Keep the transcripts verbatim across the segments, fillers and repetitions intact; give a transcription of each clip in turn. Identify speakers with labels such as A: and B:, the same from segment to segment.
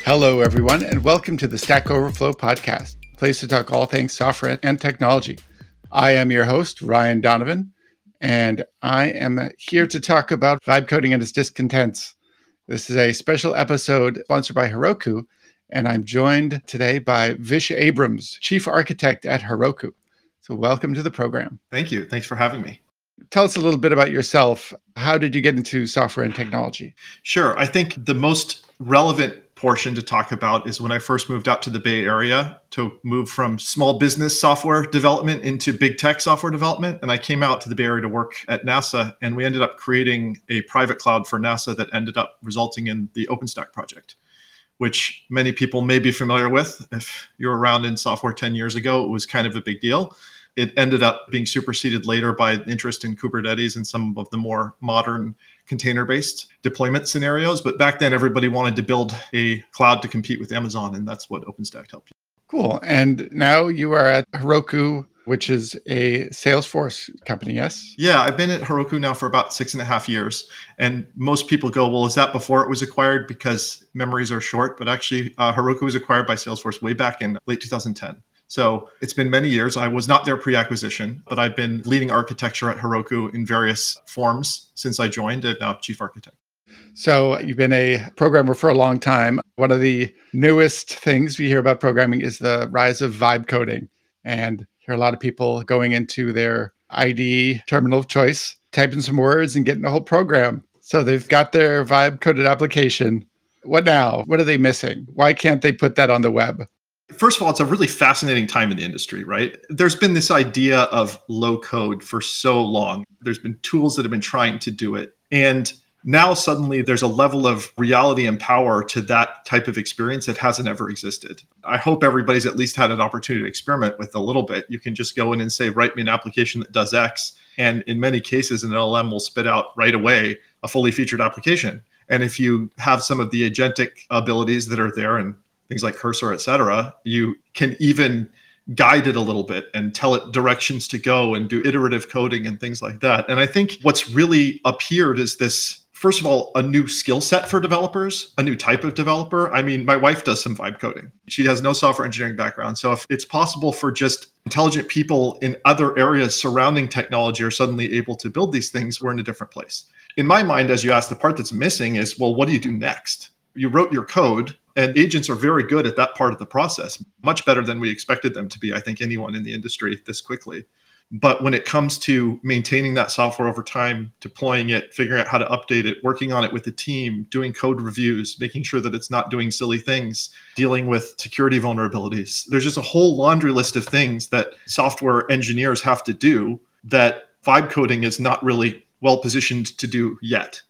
A: Hello, everyone, and welcome to the Stack Overflow podcast, a place to talk all things software and technology. I am your host, Ryan Donovan, and I am here to talk about vibe coding and its discontents. This is a special episode sponsored by Heroku, and I'm joined today by Vish Abrams, Chief Architect at Heroku. So welcome to the program.
B: Thank you. Thanks for having me.
A: Tell us a little bit about yourself. How did you get into software and technology?
B: Sure. I think the most relevant portion to talk about is when I first moved out to the Bay Area to move from small business software development into big tech software development. And I came out to the Bay Area to work at NASA, and we ended up creating a private cloud for NASA that ended up resulting in the OpenStack project, which many people may be familiar with. If you're around in software ten years ago, it was kind of a big deal. It ended up being superseded later by interest in Kubernetes and some of the more modern container-based deployment scenarios. But back then, everybody wanted to build a cloud to compete with Amazon, and that's what OpenStack helped you.
A: Cool. And now you are at Heroku, which is a Salesforce company, yes?
B: Yeah, I've been at Heroku now for about six and a half years. And most people go, well, is that before it was acquired? Because memories are short. But actually, uh, Heroku was acquired by Salesforce way back in late two thousand ten. So it's been many years. I was not there pre-acquisition, but I've been leading architecture at Heroku in various forms since I joined, and now Chief Architect.
A: So you've been a programmer for a long time. One of the newest things we hear about programming is the rise of vibe coding. And hear a lot of people going into their I D E terminal of choice, typing some words and getting a whole program. So they've got their vibe coded application. What now? What are they missing? Why can't they put that on the web?
B: First of all, it's a really fascinating time in the industry, right? There's been this idea of low code for so long. There's been tools that have been trying to do it. And now suddenly there's a level of reality and power to that type of experience that hasn't ever existed. I hope everybody's at least had an opportunity to experiment with a little bit. You can just go in and say, write me an application that does X. And in many cases, an L L M will spit out right away a fully featured application. And if you have some of the agentic abilities that are there and things like Cursor, et cetera, you can even guide it a little bit and tell it directions to go and do iterative coding and things like that. And I think what's really appeared is this, first of all, a new skill set for developers, a new type of developer. I mean, my wife does some vibe coding. She has no software engineering background. So if it's possible for just intelligent people in other areas surrounding technology are suddenly able to build these things, we're in a different place. In my mind, as you asked, the part that's missing is, well, what do you do next? You wrote your code, and agents are very good at that part of the process, much better than we expected them to be. I think anyone in the industry this quickly. But when it comes to maintaining that software over time, deploying it, figuring out how to update it, working on it with the team, doing code reviews, making sure that it's not doing silly things, dealing with security vulnerabilities, there's just a whole laundry list of things that software engineers have to do that vibe coding is not really well positioned to do yet.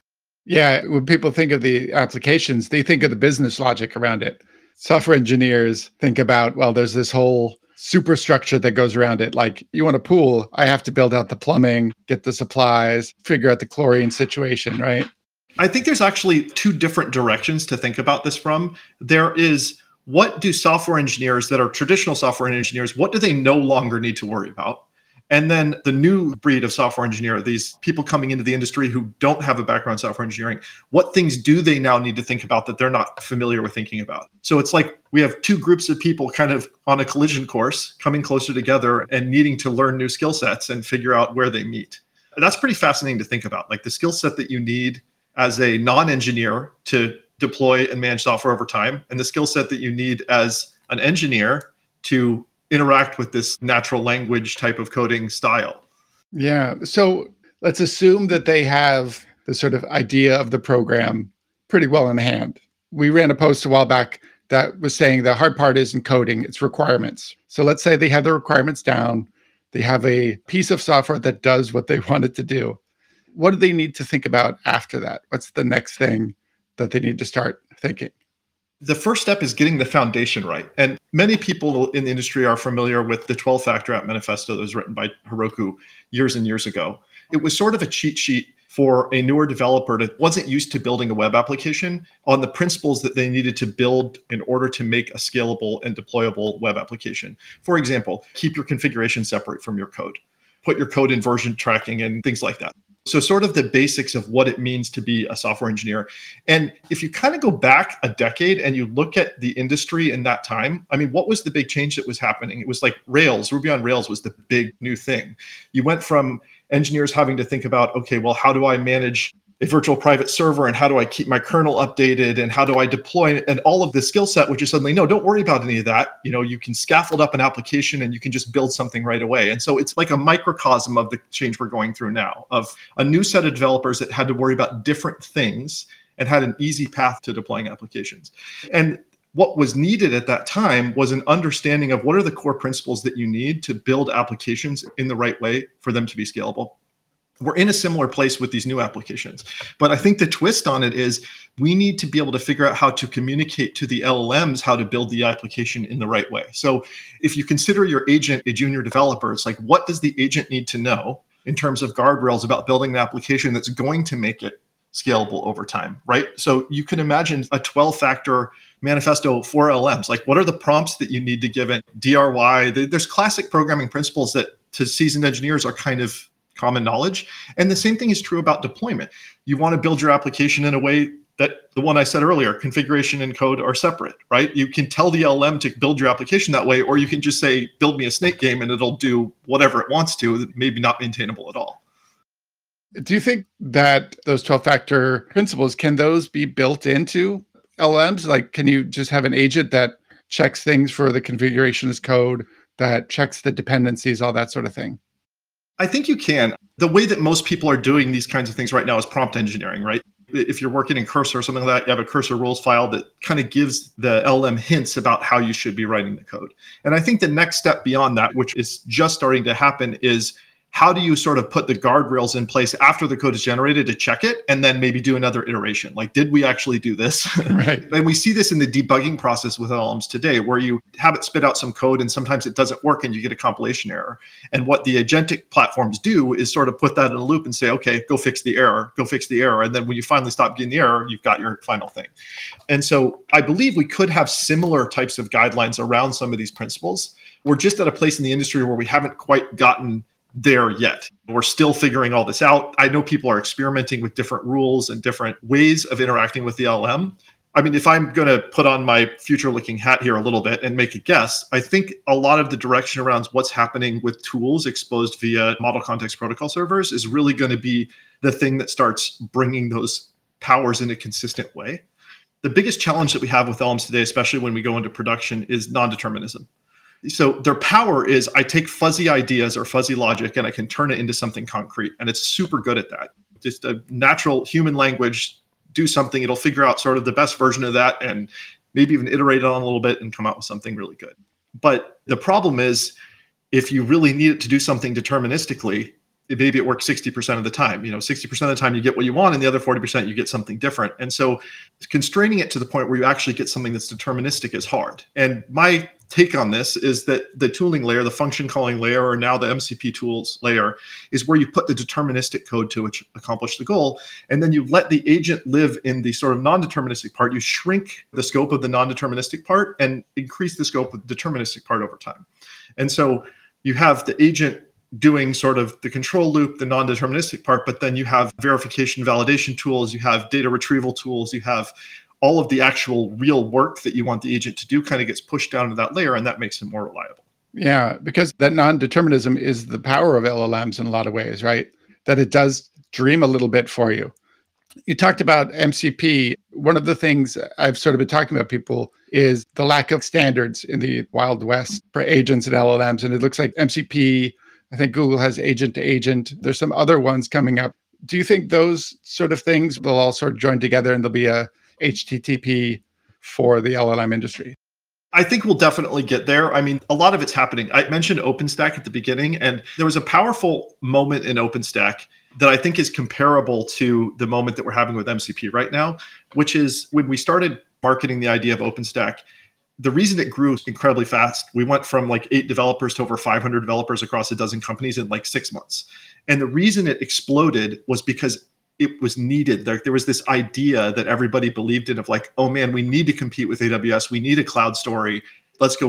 A: Yeah, when people think of the applications, they think of the business logic around it. Software engineers think about, well, there's this whole superstructure that goes around it. Like, you want a pool, I have to build out the plumbing, get the supplies, figure out the chlorine situation, right?
B: I think there's actually two different directions to think about this from. There is, what do software engineers that are traditional software engineers, what do they no longer need to worry about? And then the new breed of software engineer, these people coming into the industry who don't have a background in software engineering, what things do they now need to think about that they're not familiar with thinking about? So it's like we have two groups of people kind of on a collision course coming closer together and needing to learn new skill sets and figure out where they meet. And that's pretty fascinating to think about, like the skill set that you need as a non-engineer to deploy and manage software over time, and the skill set that you need as an engineer to interact with this natural language type of coding style.
A: Yeah. So let's assume that they have the sort of idea of the program pretty well in hand. We ran a post a while back that was saying the hard part isn't coding, it's requirements. So let's say they have the requirements down. They have a piece of software that does what they want it to do. What do they need to think about after that? What's the next thing that they need to start thinking?
B: The first step is getting the foundation right. And many people in the industry are familiar with the twelve factor app manifesto that was written by Heroku years and years ago. It was sort of a cheat sheet for a newer developer that wasn't used to building a web application on the principles that they needed to build in order to make a scalable and deployable web application. For example, keep your configuration separate from your code. Put your code in version tracking and things like that. So sort of the basics of what it means to be a software engineer. And if you kind of go back a decade and you look at the industry in that time, I mean, what was the big change that was happening? It was like Rails, Ruby on Rails was the big new thing. You went from engineers having to think about, okay, well, how do I manage a virtual private server and how do I keep my kernel updated and how do I deploy it and all of the skill set, which is suddenly, no, don't worry about any of that. You know, you can scaffold up an application and you can just build something right away. And so it's like a microcosm of the change we're going through now of a new set of developers that had to worry about different things and had an easy path to deploying applications. And what was needed at that time was an understanding of what are the core principles that you need to build applications in the right way for them to be scalable. We're in a similar place with these new applications. But I think the twist on it is we need to be able to figure out how to communicate to the L L Ms how to build the application in the right way. So if you consider your agent a junior developer, it's like, what does the agent need to know in terms of guardrails about building an application that's going to make it scalable over time, right? So you can imagine a twelve factor manifesto for L L Ms. Like, what are the prompts that you need to give it? D R Y, there's classic programming principles that to seasoned engineers are kind of common knowledge. And the same thing is true about deployment. You want to build your application in a way that the one I said earlier, configuration and code are separate, right? You can tell the L L M to build your application that way, or you can just say, build me a snake game and it'll do whatever it wants to, maybe not maintainable at all.
A: Do you think that those twelve factor principles, can those be built into L L Ms? Like, can you just have an agent that checks things for the configuration as code, that checks the dependencies, all that sort of thing?
B: I think you can. The way that most people are doing these kinds of things right now is prompt engineering, right? If you're working in Cursor or something like that, you have a Cursor rules file that kind of gives the L L M hints about how you should be writing the code. And I think the next step beyond that, which is just starting to happen, is how do you sort of put the guardrails in place after the code is generated to check it and then maybe do another iteration? Like, did we actually do this?
A: Right.
B: And we see this in the debugging process with L L Ms today, where you have it spit out some code and sometimes it doesn't work and you get a compilation error. And what the agentic platforms do is sort of put that in a loop and say, okay, go fix the error, go fix the error. And then when you finally stop getting the error, you've got your final thing. And so I believe we could have similar types of guidelines around some of these principles. We're just at a place in the industry where we haven't quite gotten there yet. We're still figuring all this out. I know people are experimenting with different rules and different ways of interacting with the L L M. I mean, if I'm going to put on my future-looking hat here a little bit and make a guess, I think a lot of the direction around what's happening with tools exposed via Model Context Protocol servers is really going to be the thing that starts bringing those powers in a consistent way. The biggest challenge that we have with L L Ms today, especially when we go into production, is non-determinism. So their power is I take fuzzy ideas or fuzzy logic and I can turn it into something concrete. And it's super good at that. Just a natural human language, do something, it'll figure out sort of the best version of that and maybe even iterate it on a little bit and come out with something really good. But the problem is, if you really need it to do something deterministically, it, maybe it works sixty percent of the time. You know, sixty percent of the time you get what you want and the other forty percent you get something different. And so constraining it to the point where you actually get something that's deterministic is hard. And my take on this is that the tooling layer, the function calling layer, or now the M C P tools layer, is where you put the deterministic code to accomplish the goal. And then you let the agent live in the sort of non-deterministic part. You shrink the scope of the non-deterministic part and increase the scope of the deterministic part over time. And so you have the agent doing sort of the control loop, the non-deterministic part, but then you have verification validation tools, you have data retrieval tools, you have all of the actual real work that you want the agent to do kind of gets pushed down to that layer, and that makes it more reliable.
A: Yeah, because that non-determinism is the power of L L Ms in a lot of ways, right? That it does dream a little bit for you. You talked about M C P. One of the things I've sort of been talking about people is the lack of standards in the Wild West for agents and L L Ms. And it looks like M C P, I think Google has agent to agent. There's some other ones coming up. Do you think those sort of things will all sort of join together and there'll be a H T T P for the L L M industry?
B: I think we'll definitely get there. I mean, a lot of it's happening. I mentioned OpenStack at the beginning, and there was a powerful moment in OpenStack that I think is comparable to the moment that we're having with M C P right now, which is when we started marketing the idea of OpenStack. The reason it grew incredibly fast, we went from like eight developers to over five hundred developers across a dozen companies in like six months. And the reason it exploded was because it was needed. There, there was this idea that everybody believed in of like, oh man, we need to compete with A W S. We need a cloud story. Let's go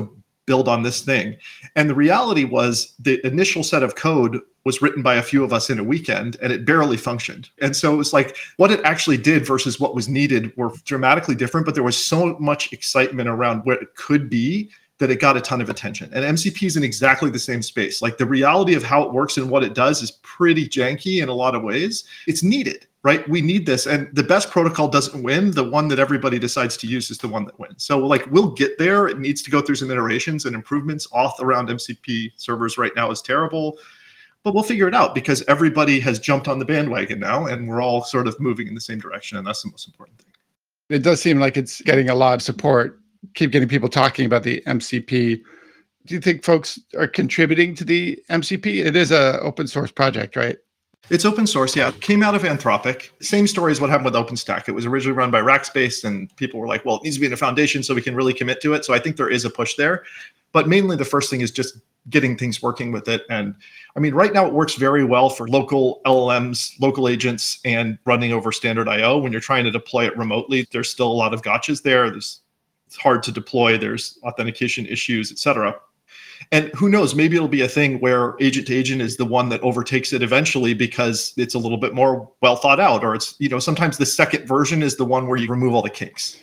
B: build on this thing. And the reality was the initial set of code was written by a few of us in a weekend and it barely functioned. And so it was like what it actually did versus what was needed were dramatically different, but there was so much excitement around what it could be that it got a ton of attention. And M C P is in exactly the same space. Like the reality of how it works and what it does is pretty janky in a lot of ways. It's needed, right? We need this. And the best protocol doesn't win. The one that everybody decides to use is the one that wins. So like we'll get there. It needs to go through some iterations and improvements. Auth around M C P servers right now is terrible, but we'll figure it out because everybody has jumped on the bandwagon now and we're all sort of moving in the same direction. And that's the most important thing.
A: It does seem like it's getting a lot of support. Keep getting people talking about the M C P. Do you think folks are contributing to the M C P? It is a open source project, right?
B: It's open source, yeah. It came out of Anthropic. Same story as what happened with OpenStack. It was originally run by Rackspace, and people were like, well, it needs to be in a foundation so we can really commit to it. So I think there is a push there. But mainly the first thing is just getting things working with it. And I mean, right now it works very well for local L L Ms, local agents, and running over standard I O. When you're trying to deploy it remotely, there's still a lot of gotchas there. There's It's hard to deploy. There's authentication issues, et cetera. And who knows, maybe it'll be a thing where agent to agent is the one that overtakes it eventually because it's a little bit more well thought out, or it's, you know, sometimes the second version is the one where you remove all the kinks.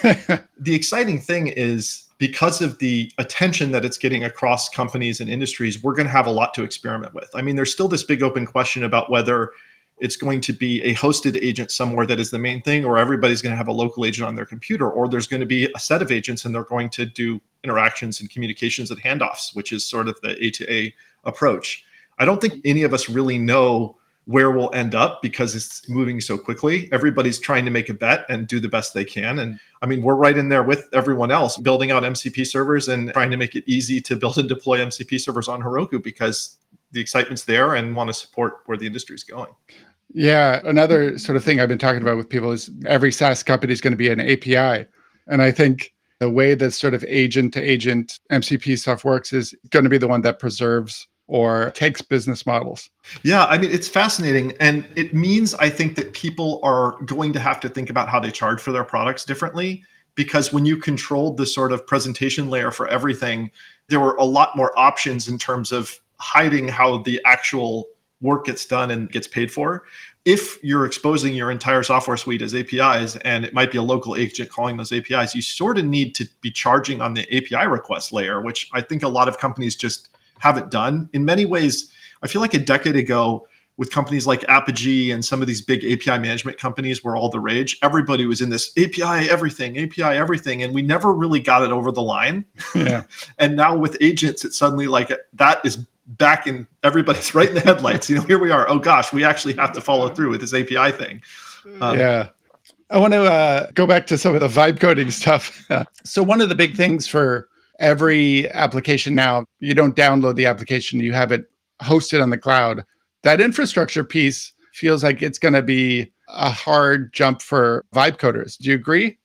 B: The exciting thing is because of the attention that it's getting across companies and industries, we're going to have a lot to experiment with. I mean, there's still this big open question about whether it's going to be a hosted agent somewhere that is the main thing, or everybody's going to have a local agent on their computer, or there's going to be a set of agents and they're going to do interactions and communications and handoffs, which is sort of the A to A approach. I don't think any of us really know where we'll end up because it's moving so quickly. Everybody's trying to make a bet and do the best they can. And I mean, we're right in there with everyone else, building out M C P servers and trying to make it easy to build and deploy M C P servers on Heroku because the excitement's there and want to support where the industry is going.
A: Yeah, another sort of thing I've been talking about with people is every SaaS company is going to be an A P I. And I think the way that sort of agent to agent M C P stuff works is going to be the one that preserves or takes business models.
B: Yeah, I mean, it's fascinating. And it means, I think, that people are going to have to think about how they charge for their products differently. Because when you controlled the sort of presentation layer for everything, there were a lot more options in terms of hiding how the actual work gets done and gets paid for. If you're exposing your entire software suite as A P Is, and it might be a local agent calling those A P Is, you sort of need to be charging on the A P I request layer, which I think a lot of companies just haven't done. In many ways, I feel like a decade ago, with companies like Apigee and some of these big A P I management companies were all the rage. Everybody was in this A P I everything, A P I everything, and we never really got it over the line.
A: Yeah.
B: And now with agents, it's suddenly like that is back in everybody's right in the headlights. You know, here we are. Oh gosh, we actually have to follow through with this A P I thing.
A: Um, yeah. I want to uh, go back to some of the vibe coding stuff. So one of the big things for every application now, you don't download the application, you have it hosted on the cloud. That infrastructure piece feels like it's going to be a hard jump for vibe coders. Do you agree?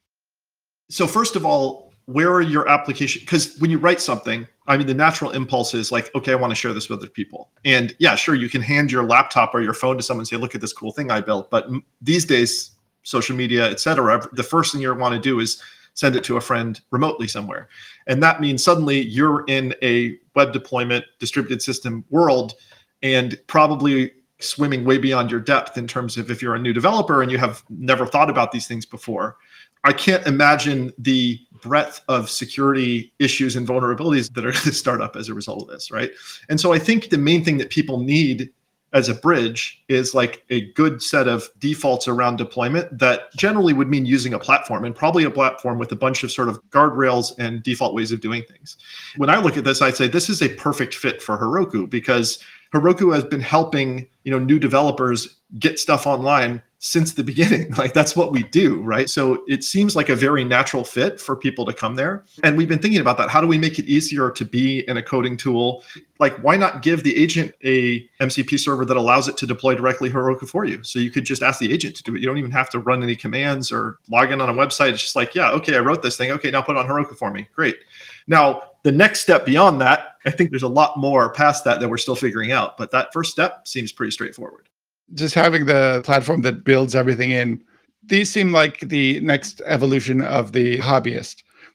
B: So first of all, where are your application? Because when you write something, I mean, the natural impulse is like, okay, I want to share this with other people. And yeah, sure, you can hand your laptop or your phone to someone and say, look at this cool thing I built. But m- these days, social media, et cetera, the first thing you want to do is send it to a friend remotely somewhere. And that means suddenly you're in a web deployment distributed system world and probably swimming way beyond your depth in terms of if you're a new developer and you have never thought about these things before. I can't imagine the breadth of security issues and vulnerabilities that are going to start up as a result of this, right? And so I think the main thing that people need as a bridge is like a good set of defaults around deployment that generally would mean using a platform, and probably a platform with a bunch of sort of guardrails and default ways of doing things. When I look at this, I'd say this is a perfect fit for Heroku because Heroku has been helping, you know, new developers get stuff online since the beginning. Like that's what we do, right? So it seems like a very natural fit for people to come there. And we've been thinking about that. How do we make it easier to be in a coding tool? Like, why not give the agent a M C P server that allows it to deploy directly Heroku for you? So you could just ask the agent to do it. You don't even have to run any commands or log in on a website. It's just like, yeah, okay, I wrote this thing. Okay, now put it on Heroku for me. Great. Now, the next step beyond that, I think there's a lot more past that that we're still figuring out. But that first step seems pretty straightforward.
A: Just having the platform that builds everything in, these seem like the next evolution of the hobbyist.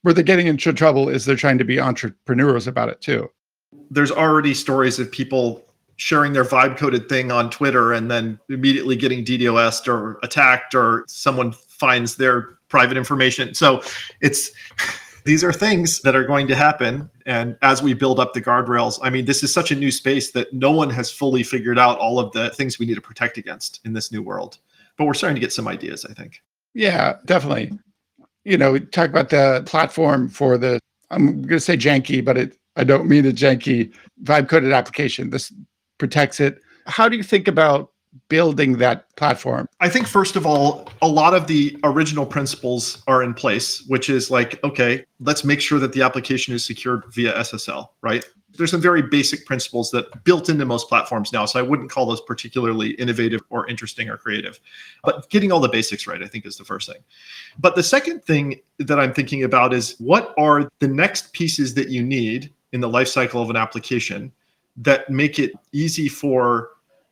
A: Where they're getting into trouble is they're trying to be entrepreneurs about it too.
B: There's already stories of people sharing their vibe coded thing on Twitter and then immediately getting DDoSed or attacked, or someone finds their private information. So it's these are things that are going to happen. And as we build up the guardrails, I mean, this is such a new space that no one has fully figured out all of the things we need to protect against in this new world. But we're starting to get some ideas, I think.
A: Yeah, definitely. You know, we talk about the platform for the, I'm going to say janky, but it, I don't mean a janky vibe coded application. This protects it. How do you think about building that platform?
B: I think, first of all, a lot of the original principles are in place, which is like, okay, let's make sure that the application is secured via S S L, right? There's some very basic principles that built into most platforms now. So I wouldn't call those particularly innovative or interesting or creative. But getting all the basics right, I think, is the first thing. But the second thing that I'm thinking about is, what are the next pieces that you need in the lifecycle of an application that make it easy for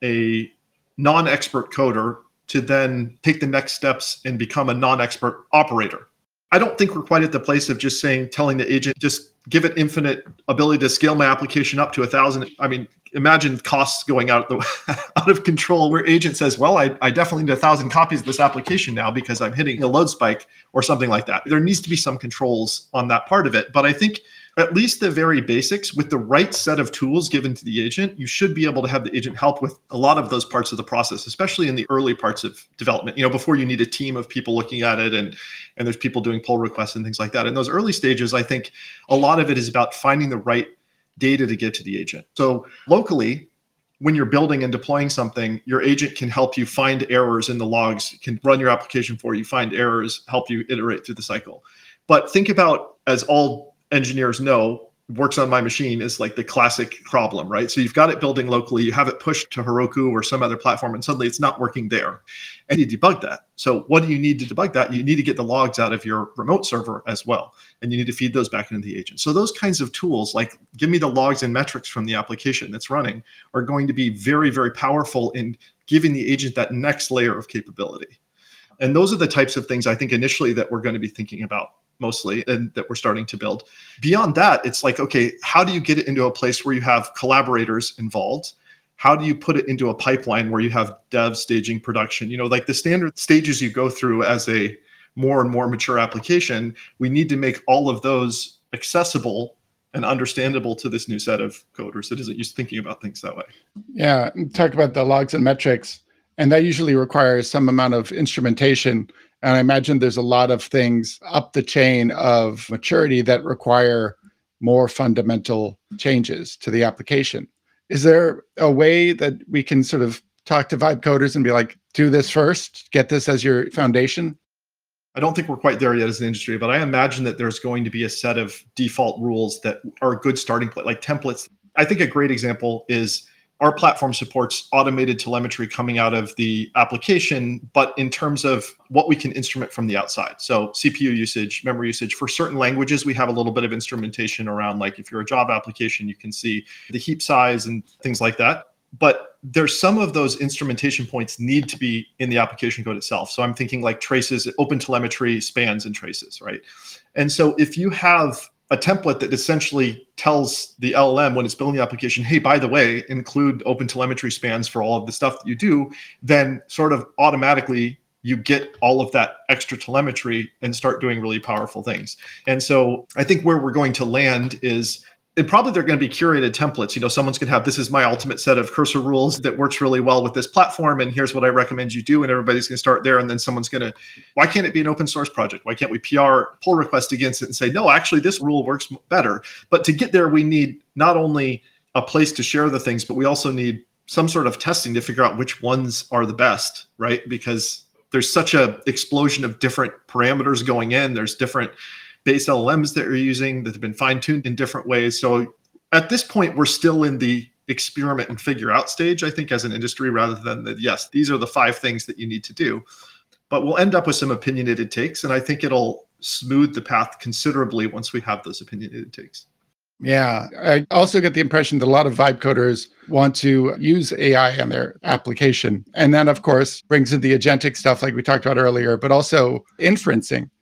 B: a non-expert coder to then take the next steps and become a non-expert operator? I don't think we're quite at the place of just saying, telling the agent, just give it infinite ability to scale my application up to a thousand. I mean, imagine costs going out, the, out of control, where agent says, well, I, I definitely need a thousand copies of this application now because I'm hitting a load spike or something like that. There needs to be some controls on that part of it. But I think at least the very basics, with the right set of tools given to the agent, you should be able to have the agent help with a lot of those parts of the process, especially in the early parts of development, you know, before you need a team of people looking at it and, and there's people doing pull requests and things like that. In those early stages, I think a lot of it is about finding the right data to get to the agent. So locally, when you're building and deploying something, your agent can help you find errors in the logs, can run your application for you, find errors, help you iterate through the cycle. But think about, as all engineers know, works on my machine is like the classic problem, right? So you've got it building locally, you have it pushed to Heroku or some other platform, and suddenly it's not working there. And you debug that. So what do you need to debug that? You need to get the logs out of your remote server as well. And you need to feed those back into the agent. So those kinds of tools, like give me the logs and metrics from the application that's running, are going to be very, very powerful in giving the agent that next layer of capability. And those are the types of things I think initially that we're going to be thinking about mostly, and that we're starting to build. Beyond that, it's like, okay, how do you get it into a place where you have collaborators involved? How do you put it into a pipeline where you have dev, staging, production? You know, like the standard stages you go through as a more and more mature application, we need to make all of those accessible and understandable to this new set of coders that isn't used to thinking about things that way.
A: Yeah, talk about the logs and metrics, and that usually requires some amount of instrumentation. And I imagine there's a lot of things up the chain of maturity that require more fundamental changes to the application. Is there a way that we can sort of talk to vibe coders and be like, do this first, get this as your foundation?
B: I don't think we're quite there yet as an industry, but I imagine that there's going to be a set of default rules that are a good starting point, like templates. I think a great example is our platform supports automated telemetry coming out of the application, but in terms of what we can instrument from the outside. So C P U usage, memory usage. For certain languages, we have a little bit of instrumentation around, like if you're a Java application, you can see the heap size and things like that. But there's some of those instrumentation points need to be in the application code itself. So I'm thinking like traces, open telemetry, spans, and traces, right? And so if you have a template that essentially tells the L L M when it's building the application, hey, by the way, include open telemetry spans for all of the stuff that you do, then sort of automatically you get all of that extra telemetry and start doing really powerful things. And so I think where we're going to land is, and probably they're going to be curated templates. You know, someone's going to have, this is my ultimate set of cursor rules that works really well with this platform, and here's what I recommend you do, and everybody's going to start there. And then someone's going to, why can't it be an open source project? Why can't we P R pull request against it and say, no, actually this rule works better? But to get there, we need not only a place to share the things, but we also need some sort of testing to figure out which ones are the best, right? Because there's such a explosion of different parameters going in. There's different base L L Ms that you're using that have been fine-tuned in different ways. So at this point, we're still in the experiment and figure out stage, I think, as an industry, rather than the, yes, these are the five things that you need to do. But we'll end up with some opinionated takes, and I think it'll smooth the path considerably once we have those opinionated takes.
A: Yeah, I also get the impression that a lot of vibe coders want to use A I in their application. And then, of course, brings in the agentic stuff like we talked about earlier, but also inferencing.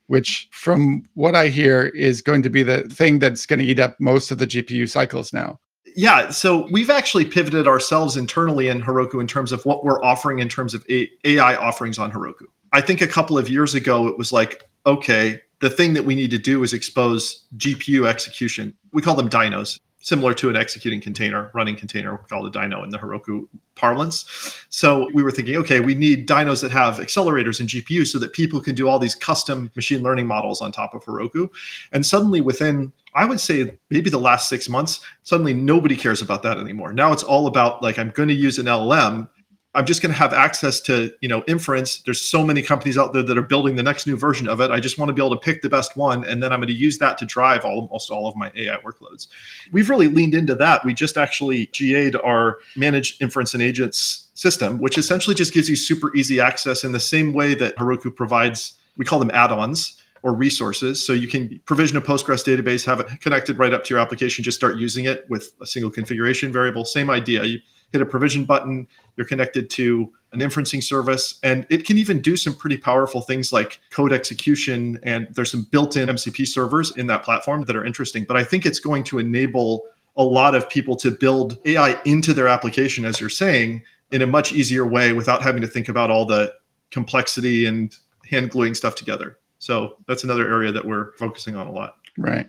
A: which from what I hear is going to be the thing that's going to eat up most of the G P U cycles now.
B: Yeah, so we've actually pivoted ourselves internally in Heroku in terms of what we're offering in terms of A I offerings on Heroku. I think a couple of years ago, it was like, okay, the thing that we need to do is expose G P U execution. We call them dynos, similar to an executing container, running container, we call it a dyno in the Heroku parlance. So we were thinking, okay, we need dynos that have accelerators and G P U so that people can do all these custom machine learning models on top of Heroku. And suddenly within, I would say maybe the last six months, suddenly nobody cares about that anymore. Now it's all about like, I'm going to use an L L M. I'm just going to have access to, you know, inference. There's so many companies out there that are building the next new version of it. I just want to be able to pick the best one, and then I'm going to use that to drive all, almost all of my A I workloads. We've really leaned into that. We just actually G A'd our managed inference and agents system, which essentially just gives you super easy access in the same way that Heroku provides. We call them add-ons or resources. So you can provision a Postgres database, have it connected right up to your application, just start using it with a single configuration variable. Same idea. You hit a provision button, you're connected to an inferencing service, and it can even do some pretty powerful things like code execution. And there's some built-in M C P servers in that platform that are interesting. But I think it's going to enable a lot of people to build A I into their application, as you're saying, in a much easier way without having to think about all the complexity and hand gluing stuff together. So that's another area that we're focusing on a lot.
A: Right.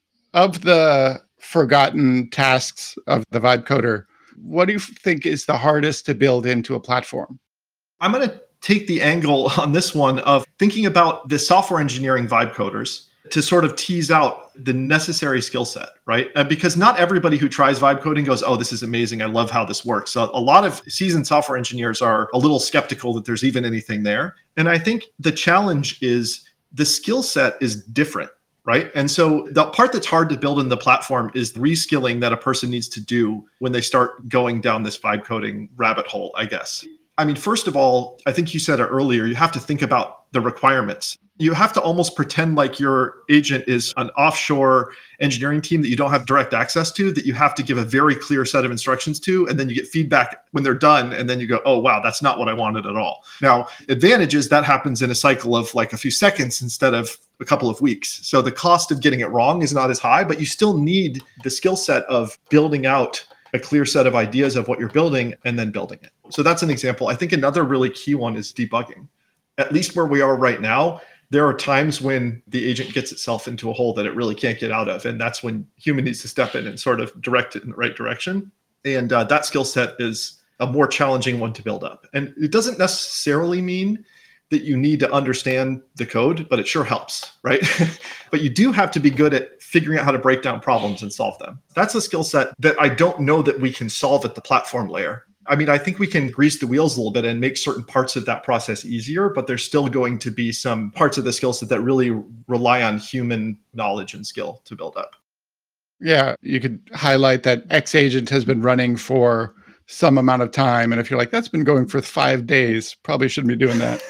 A: Of the forgotten tasks of the Vibe Coder, what do you think is the hardest to build into a platform?
B: I'm going to take the angle on this one of thinking about the software engineering Vibe coders to sort of tease out the necessary skill set, right? And because not everybody who tries Vibe coding goes, oh, this is amazing. I love how this works. So a lot of seasoned software engineers are a little skeptical that there's even anything there. And I think the challenge is the skill set is different. Right. And so the part that's hard to build in the platform is the reskilling that a person needs to do when they start going down this vibe coding rabbit hole, I guess. I mean, first of all, I think you said it earlier, you have to think about the requirements. You have to almost pretend like your agent is an offshore engineering team that you don't have direct access to, that you have to give a very clear set of instructions to, and then you get feedback when they're done, and then you go, oh, wow, that's not what I wanted at all. Now, advantage is that happens in a cycle of like a few seconds instead of a couple of weeks. So the cost of getting it wrong is not as high, but you still need the skill set of building out a clear set of ideas of what you're building and then building it. So that's an example. I think another really key one is debugging. At least where we are right now, there are times when the agent gets itself into a hole that it really can't get out of. And that's when human needs to step in and sort of direct it in the right direction. And uh, that skill set is a more challenging one to build up. And it doesn't necessarily mean that you need to understand the code, but it sure helps, right? But you do have to be good at figuring out how to break down problems and solve them. That's a skill set that I don't know that we can solve at the platform layer. I mean, I think we can grease the wheels a little bit and make certain parts of that process easier, but there's still going to be some parts of the skill set that really rely on human knowledge and skill to build up.
A: Yeah, you could highlight that X agent has been running for some amount of time. And if you're like, that's been going for five days, probably shouldn't be doing that.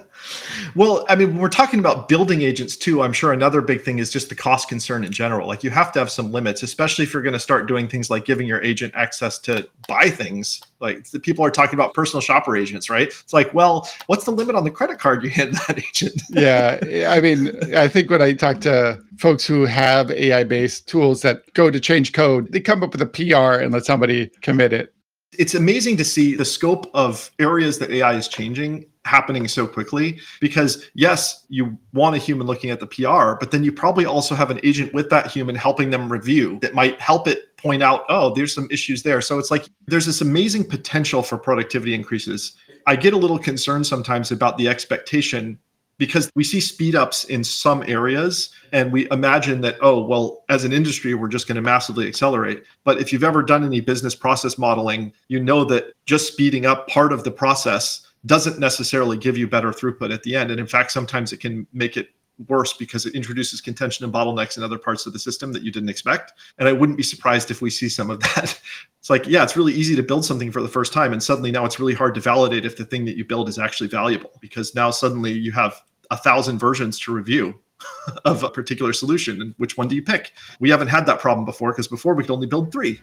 B: Well, I mean, when we're talking about building agents too, I'm sure another big thing is just the cost concern in general. Like you have to have some limits, especially if you're going to start doing things like giving your agent access to buy things. Like the people are talking about personal shopper agents, right? It's like, well, what's the limit on the credit card you hand that agent?
A: Yeah. I mean, I think when I talk to folks who have A I-based tools that go to change code, they come up with a P R and let somebody commit it.
B: It's amazing to see the scope of areas that A I is changing happening so quickly, because yes, you want a human looking at the P R, but then you probably also have an agent with that human helping them review that might help it point out, oh, there's some issues there. So it's like there's this amazing potential for productivity increases. I get a little concerned sometimes about the expectation because we see speed ups in some areas and we imagine that, oh, well, as an industry, we're just going to massively accelerate. But if you've ever done any business process modeling, you know that just speeding up part of the process doesn't necessarily give you better throughput at the end. And in fact, sometimes it can make it worse because it introduces contention and bottlenecks in other parts of the system that you didn't expect. And I wouldn't be surprised if we see some of that. It's like, yeah, it's really easy to build something for the first time. And suddenly now it's really hard to validate if the thing that you build is actually valuable, because now suddenly you have a thousand versions to review of a particular solution. And which one do you pick? We haven't had that problem before, because before we could only build three.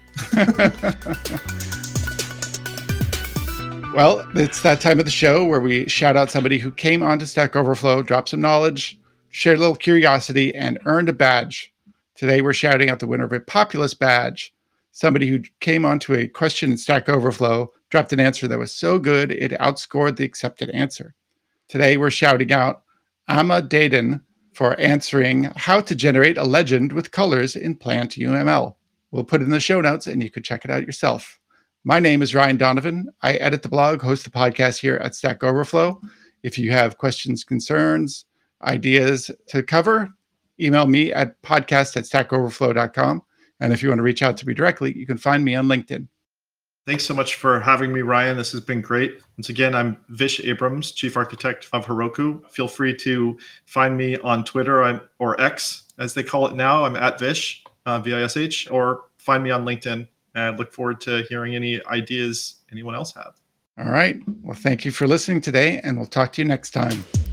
A: Well, it's that time of the show where we shout out somebody who came onto Stack Overflow, dropped some knowledge, shared a little curiosity, and earned a badge. Today, we're shouting out the winner of a Populous badge, somebody who came onto a question in Stack Overflow, dropped an answer that was so good it outscored the accepted answer. Today, we're shouting out Amma Daden for answering how to generate a legend with colors in Plant U M L. We'll put it in the show notes and you can check it out yourself. My name is Ryan Donovan. I edit the blog, host the podcast here at Stack Overflow. If you have questions, concerns, ideas to cover, email me at podcast at stack overflow dot com. And if you want to reach out to me directly, you can find me on LinkedIn.
B: Thanks so much for having me, Ryan. This has been great. Once again, I'm Vish Abrams, Chief Architect of Heroku. Feel free to find me on Twitter or X, as they call it now. I'm at Vish, uh, V I S H, or find me on LinkedIn. And I look forward to hearing any ideas anyone else have.
A: All right. Well, thank you for listening today, and we'll talk to you next time.